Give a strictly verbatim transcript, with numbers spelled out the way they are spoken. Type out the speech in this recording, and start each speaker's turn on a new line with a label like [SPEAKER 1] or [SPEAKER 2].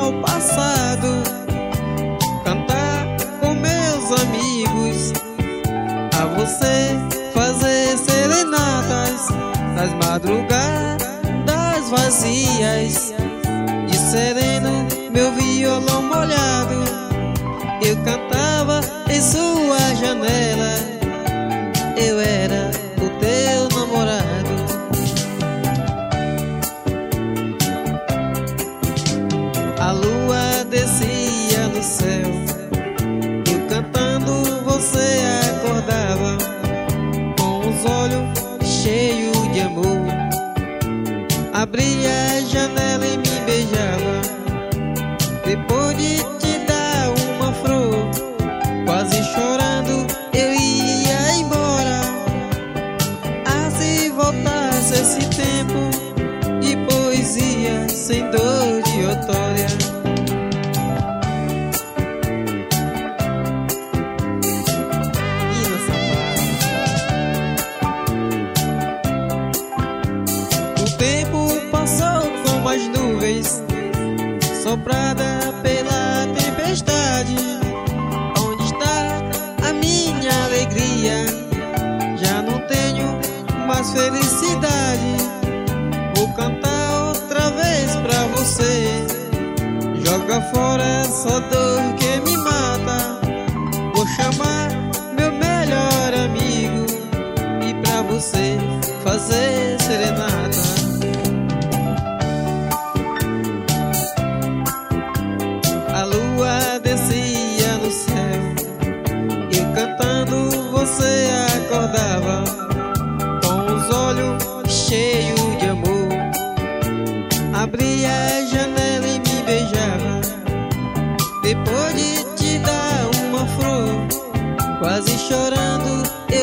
[SPEAKER 1] ao passado, cantar com meus amigos, a você fazer serenatas nas madrugadas vazias. De sereno, meu violão molhado, eu cantava em sua janela. Eu era o teu namorado. A lua descia no céu, eu cantando você acordava, com os olhos cheios de amor. Abria a janela e me beijava, depois de te dar uma flor. Quase chorando eu ia embora. Ah, se voltasse esse tempo de poesia sem dor de outrora. O tempo passou como as nuvens, soprada pela tempestade. Onde está a minha alegria? Já não tenho mais felicidade. Vou cantar outra vez pra você. Joga fora essa dor que me mata. Vou chamar meu melhor amigo e pra você fazer serenata. A lua descia no céu, eu cantando você acordava, com os olhos cheios de amor. Abria a janela e me beijava, depois de te dar uma flor. Quase chorando eu